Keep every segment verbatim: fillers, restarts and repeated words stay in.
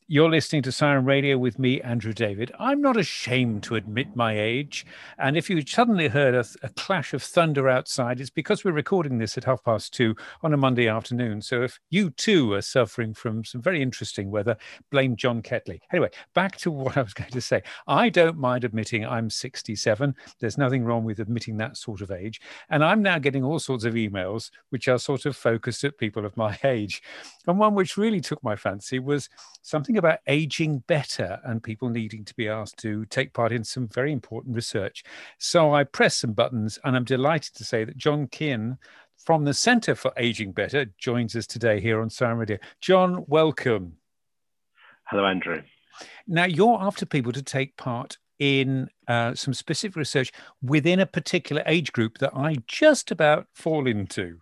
You're listening to Siren Radio with me, Andrew David. I'm not ashamed to admit my age. And if you suddenly heard a, a clash of thunder outside, it's because we're recording this at half past two on a Monday afternoon. So if you too are suffering from some very interesting weather, blame John Ketley. Anyway, back to what I was going to say. I don't mind admitting I'm sixty-seven. There's nothing wrong with admitting that sort of age. And I'm now getting all sorts of emails which are sort of focused at people of my age. And one which really took my fancy was something about aging better and people needing to be asked to take part in some very important research. So I pressed some buttons and I'm delighted to say that John Kean from the Centre for Aging Better joins us today here on Siren Radio. John, welcome. Hello, Andrew. Now, you're after people to take part in uh, some specific research within a particular age group that I just about fall into.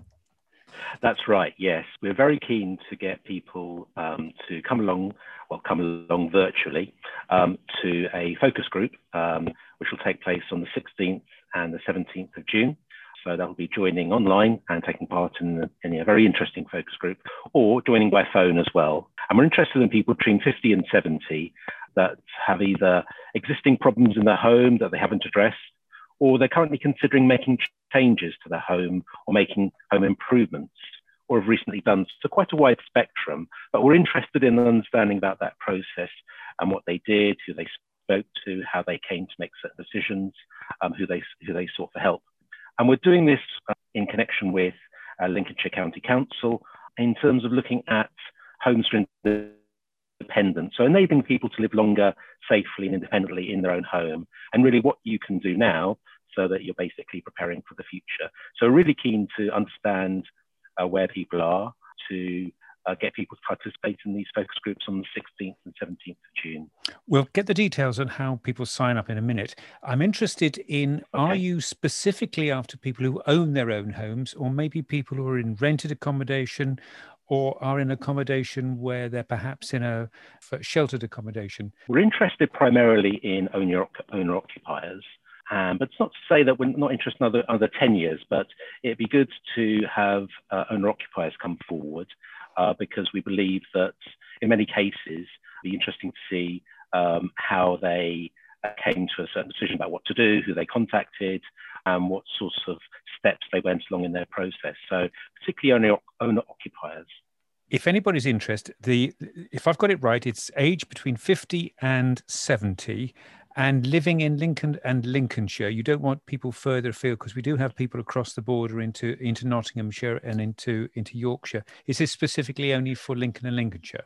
That's right, yes. We're very keen to get people um, to come along, well, come along virtually um, to a focus group, um, which will take place on the sixteenth and the seventeenth of June. So that will be joining online and taking part in, in a very interesting focus group, or joining by phone as well. And we're interested in people between fifty and seventy that have either existing problems in their home that they haven't addressed, or they're currently considering making changes to their home or making home improvements, or have recently done. So quite a wide spectrum, but we're interested in understanding about that process and what they did, who they spoke to, how they came to make certain decisions, um, who they who they sought for help. And we're doing this uh, in connection with uh, Lincolnshire County Council in terms of looking at homes for independence, so enabling people to live longer, safely and independently in their own home, and really what you can do now so that you're basically preparing for the future. So we're really keen to understand uh, where people are, to uh, get people to participate in these focus groups on the sixteenth and seventeenth of June. We'll get the details on how people sign up in a minute. I'm interested in, okay. Are you specifically after people who own their own homes, or maybe people who are in rented accommodation, or are in accommodation where they're perhaps in a sheltered accommodation? We're interested primarily in owner, owner occupiers. Um, but it's not to say that we're not interested in other, other ten years, but it'd be good to have uh, owner occupiers come forward uh, because we believe that in many cases, it'd be interesting to see um, how they uh, came to a certain decision about what to do, who they contacted, and what sorts of steps they went along in their process. So particularly owner, owner occupiers. If anybody's interested, the if I've got it right, it's age between fifty and seventy. And living in Lincoln and Lincolnshire. You don't want people further afield because we do have people across the border into into Nottinghamshire and into into Yorkshire. Is this specifically only for Lincoln and Lincolnshire?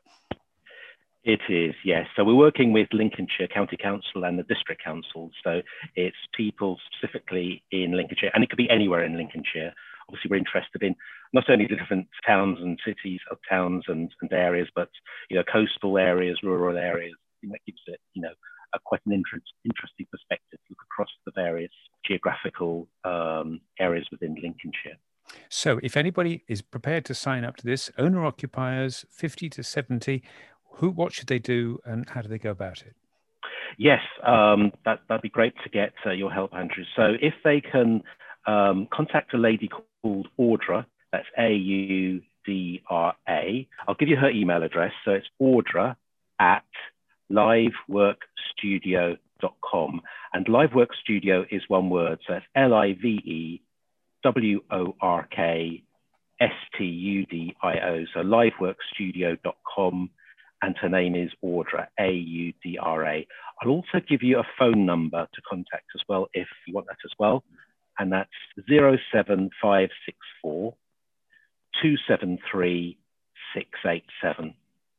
It is, yes. So we're working with Lincolnshire County Council and the District Council. So it's people specifically in Lincolnshire, and it could be anywhere in Lincolnshire. Obviously, we're interested in not only the different towns and cities of towns and, and areas, but you know, coastal areas, rural areas. I think that gives it, you know, a quite an interest, interesting perspective to look across the various geographical um, areas within Lincolnshire. So if anybody is prepared to sign up to this, owner occupiers fifty to seventy, who, what should they do and how do they go about it? Yes, um, that, that'd be great to get uh, your help, Andrew. So if they can um, contact a lady called Audra, that's A U D R A. I'll give you her email address. So it's Audra at livework studio dot com, and Livework Studio is one word, so it's L I V E W O R K S T U D I O, so livework studio dot com, and her name is Audra, A U D R A. I'll also give you a phone number to contact as well if you want that as well, and that's zero seven five six four two seven three six eight seven.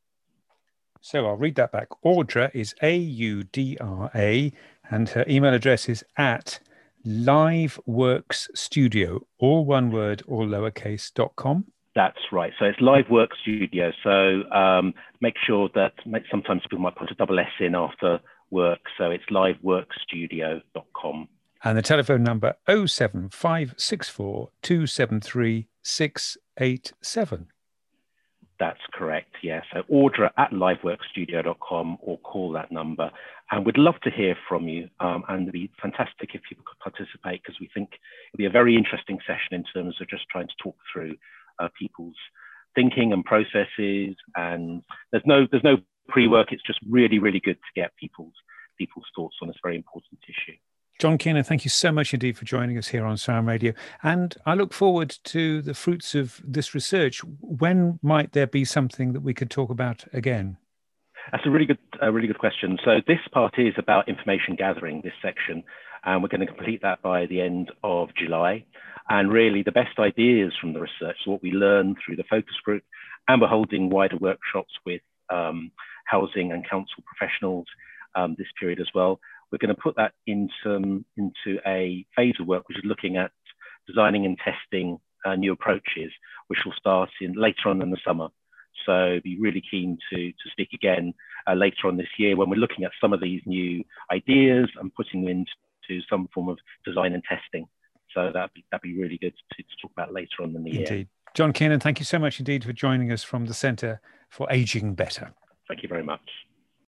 So I'll read that back. Audra is A U D R A, and her email address is at Liveworks Studio, all one word, all lowercase, dot com. That's right. So it's Livework Studio. So um, make sure that make, sometimes people might put a double S in after work. So it's livework studio dot com. And the telephone number oh seven five six four two seven three six eight seven. That's correct, yes. So Audra at livework studio dot com, or call that number. And we'd love to hear from you. Um, and it'd be fantastic if people could participate, because we think it'll be a very interesting session in terms of just trying to talk through uh, people's thinking and processes. And there's no there's no pre-work. It's just really, really good to get people's people's thoughts on this very important issue. John Kiernan, thank you so much indeed for joining us here on Sound Radio. And I look forward to the fruits of this research. When might there be something that we could talk about again? That's a really good, a really good question. So this part is about information gathering, this section, and we're going to complete that by the end of July. And really the best ideas from the research, so what we learn through the focus group, and we're holding wider workshops with um, housing and council professionals um, this period as well. We're going to put that into, into a phase of work, which is looking at designing and testing uh, new approaches, which will start in later on in the summer. So be really keen to, to speak again uh, later on this year when we're looking at some of these new ideas and putting them into some form of design and testing. So that'd be, that'd be really good to, to talk about later on in the year. Indeed. John Kiernan, thank you so much indeed for joining us from the Centre for Ageing Better. Thank you very much.